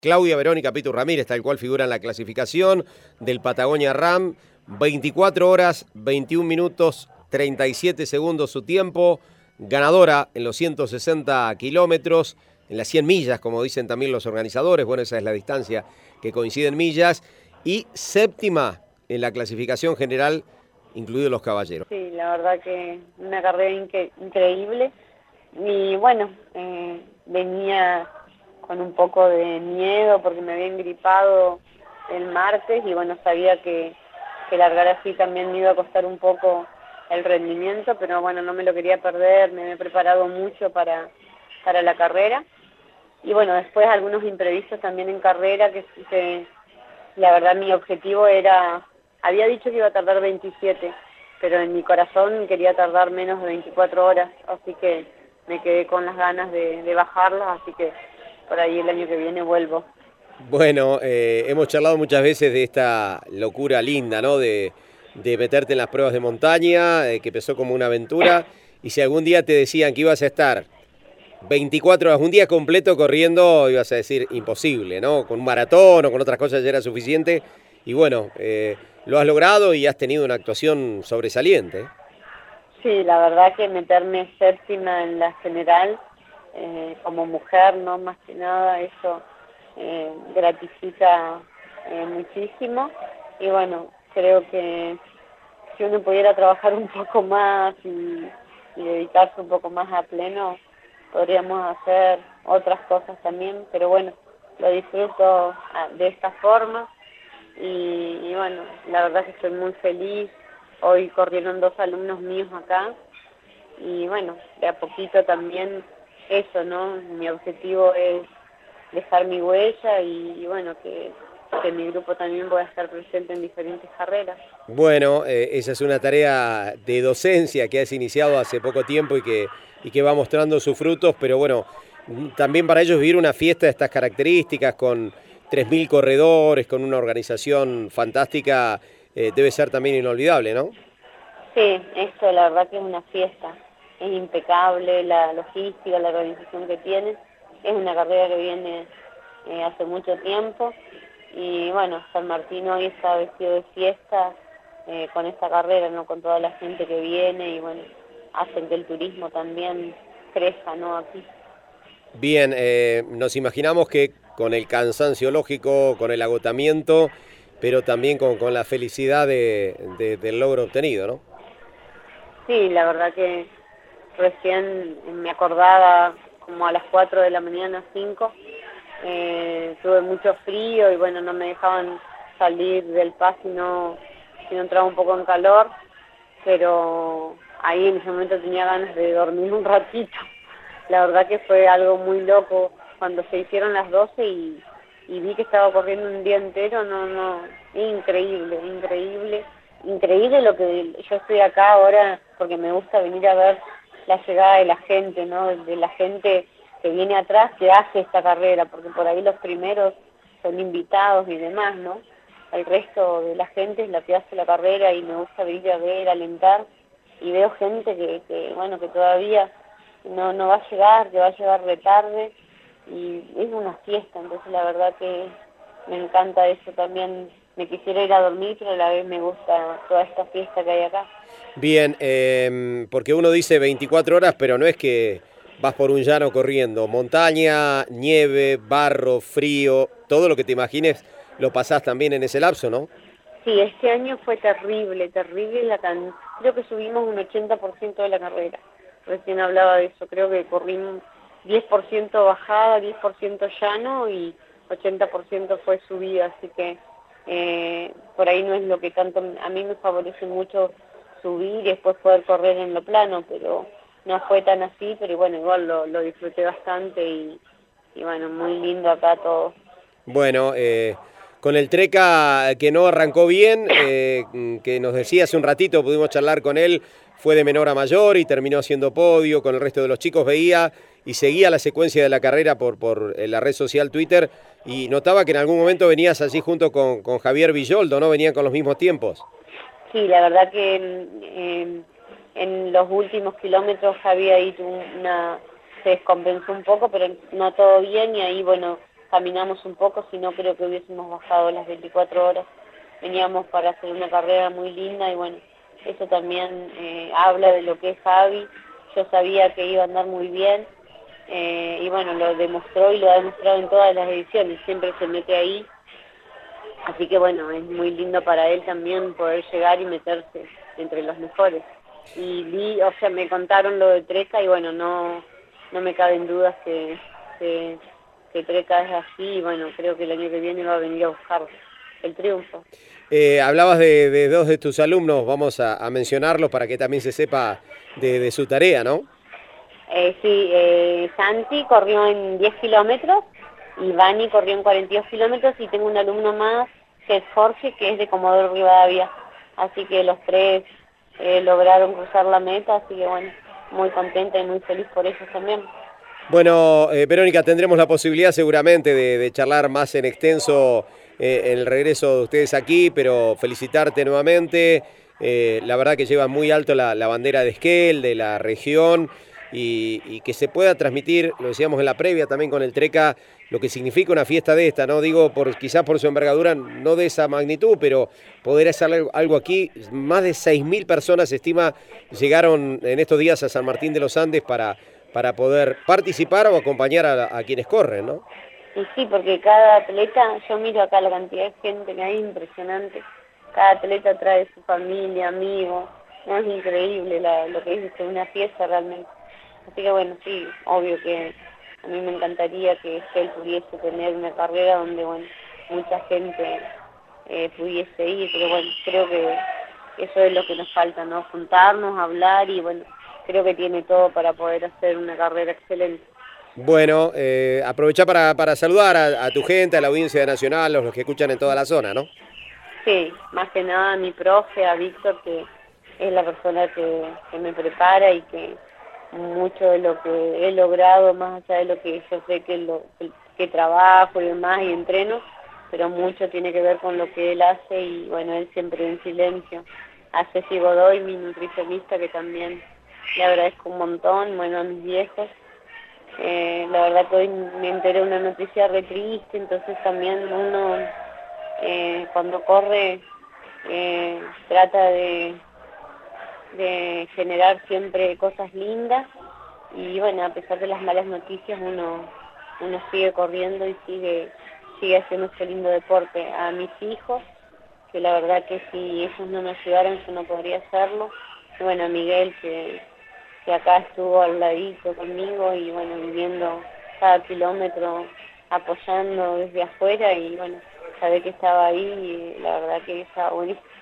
Claudia Verónica Pitu Ramírez, tal cual figura en la clasificación del Patagonia Ram. 24 horas, 21 minutos, 37 segundos su tiempo. Ganadora en los 160 kilómetros, en las 100 millas, como dicen también los organizadores. Bueno, esa es la distancia que coincide en millas. Y séptima en la clasificación general, incluidos los caballeros. Sí, la verdad que una carrera increíble. Y bueno, venía con un poco de miedo porque me había engripado el martes y bueno, sabía que largar así también me iba a costar un poco el rendimiento, pero bueno, no me lo quería perder, me he preparado mucho para la carrera. Y bueno, después algunos imprevistos también en carrera, que la verdad mi objetivo era, había dicho que iba a tardar 27, pero en mi corazón quería tardar menos de 24 horas, así que me quedé con las ganas de bajarlas, así que por ahí el año que viene vuelvo. Bueno, hemos charlado muchas veces de esta locura linda, ¿no? De meterte en las pruebas de montaña, que empezó como una aventura. Y si algún día te decían que ibas a estar 24 horas, un día completo corriendo, ibas a decir imposible, ¿no? Con un maratón o con otras cosas ya era suficiente. Y bueno, lo has logrado y has tenido una actuación sobresaliente. Sí, la verdad que meterme séptima en la general, como mujer, no más que nada, eso gratifica muchísimo. Y bueno, creo que si uno pudiera trabajar un poco más y dedicarse un poco más a pleno, podríamos hacer otras cosas también, pero bueno, lo disfruto de esta forma y bueno, la verdad que estoy muy feliz. Hoy corrieron 2 alumnos míos acá y bueno, de a poquito también eso, ¿no? Mi objetivo es dejar mi huella y bueno, que mi grupo también pueda estar presente en diferentes carreras. Bueno, esa es una tarea de docencia que has iniciado hace poco tiempo y que va mostrando sus frutos, pero bueno, también para ellos vivir una fiesta de estas características con 3.000 corredores, con una organización fantástica, debe ser también inolvidable, ¿no? Sí, esto la verdad que es una fiesta, es impecable la logística, la organización que tiene, es una carrera que viene hace mucho tiempo y bueno, San Martín hoy está vestido de fiesta con esta carrera, ¿no? Con toda la gente que viene y bueno, hacen que el turismo también crezca, ¿no? Aquí. Bien, nos imaginamos que con el cansancio lógico, con el agotamiento, pero también con la felicidad del logro obtenido, ¿no? Sí, la verdad que recién me acordaba como a las 4 de la mañana, 5, tuve mucho frío y bueno, no me dejaban salir del PAS si no entraba un poco en calor, pero ahí en ese momento tenía ganas de dormir un ratito. La verdad que fue algo muy loco cuando se hicieron las 12 y vi que estaba corriendo un día entero, increíble lo que yo estoy acá ahora porque me gusta venir a ver la llegada de la gente, ¿no? De la gente que viene atrás, que hace esta carrera, porque por ahí los primeros son invitados y demás, ¿no? El resto de la gente es la que hace la carrera y me gusta venir a ver, alentar, y veo gente que bueno, que todavía no va a llegar, que va a llegar de tarde, y es una fiesta, entonces la verdad que me encanta eso también. Me quisiera ir a dormir, pero a la vez me gusta toda esta fiesta que hay acá. Bien, porque uno dice 24 horas, pero no es que vas por un llano corriendo. Montaña, nieve, barro, frío, todo lo que te imagines lo pasás también en ese lapso, ¿no? Sí, este año fue terrible, creo que subimos un 80% de la carrera. Recién hablaba de eso, creo que corrimos 10% bajada, 10% llano y 80% fue subida, así que por ahí no es lo que tanto, a mí me favorece mucho subir y después poder correr en lo plano, pero no fue tan así, pero bueno, igual lo disfruté bastante y bueno, muy lindo acá todo. Bueno, con el Treca que no arrancó bien, que nos decía hace un ratito, pudimos charlar con él, fue de menor a mayor y terminó haciendo podio con el resto de los chicos, veía y seguía la secuencia de la carrera por la red social Twitter y notaba que en algún momento venías allí junto con Javier Villoldo, ¿no? Venían con los mismos tiempos. Sí, la verdad que en los últimos kilómetros Javier ahí se descompensó un poco, pero no todo bien y ahí bueno, caminamos un poco, si no creo que hubiésemos bajado las 24 horas. Veníamos para hacer una carrera muy linda y bueno, eso también habla de lo que es Javi. Yo sabía que iba a andar muy bien y bueno, lo demostró y lo ha demostrado en todas las ediciones, siempre se mete ahí. Así que bueno, es muy lindo para él también poder llegar y meterse entre los mejores. Y o sea, me contaron lo de Treca y bueno, no me caben dudas que Treca es así y bueno, creo que el año que viene va a venir a buscar el triunfo. Hablabas de dos de tus alumnos, vamos a mencionarlos para que también se sepa de su tarea, ¿no? Sí, Santi corrió en 10 kilómetros y Vani corrió en 42 kilómetros y tengo un alumno más que es Jorge, que es de Comodoro Rivadavia. Así que los tres lograron cruzar la meta, así que bueno, muy contenta y muy feliz por ellos también. Bueno, Verónica, tendremos la posibilidad seguramente de charlar más en extenso en el regreso de ustedes aquí, pero felicitarte nuevamente. La verdad que llevan muy alto la bandera de Esquel, de la región, y que se pueda transmitir, lo decíamos en la previa también con el Treca, lo que significa una fiesta de esta, ¿no? Digo, quizás por su envergadura, no de esa magnitud, pero poder hacer algo aquí. Más de 6.000 personas, se estima, llegaron en estos días a San Martín de los Andes para poder participar o acompañar a quienes corren, ¿no? Y sí, porque cada atleta, yo miro acá la cantidad de gente que hay, impresionante. Cada atleta trae su familia, amigos, no es increíble lo que es una fiesta realmente. Así que bueno, sí, obvio que a mí me encantaría que él pudiese tener una carrera donde, bueno, mucha gente pudiese ir, pero bueno, creo que eso es lo que nos falta, ¿no? Juntarnos, hablar y bueno, creo que tiene todo para poder hacer una carrera excelente. Bueno, aprovechá para saludar a tu gente, a la audiencia nacional, los que escuchan en toda la zona, ¿no? Sí, más que nada a mi profe, a Víctor, que es la persona que me prepara y que mucho de lo que he logrado, más allá de lo que yo sé que trabajo y demás y entreno, pero mucho tiene que ver con lo que él hace y bueno, él siempre en silencio. A Ceci Godoy, mi nutricionista, que también le agradezco un montón, bueno, a mis viejos. La verdad que hoy me enteré de una noticia re triste, entonces también uno cuando corre trata de generar siempre cosas lindas y bueno, a pesar de las malas noticias uno sigue corriendo y sigue haciendo este lindo deporte. A mis hijos, que la verdad que si ellos no me ayudaran yo no podría hacerlo, y bueno, a Miguel que acá estuvo al ladito conmigo y bueno, viviendo cada kilómetro, apoyando desde afuera y bueno, saber que estaba ahí y la verdad que estaba buenísimo.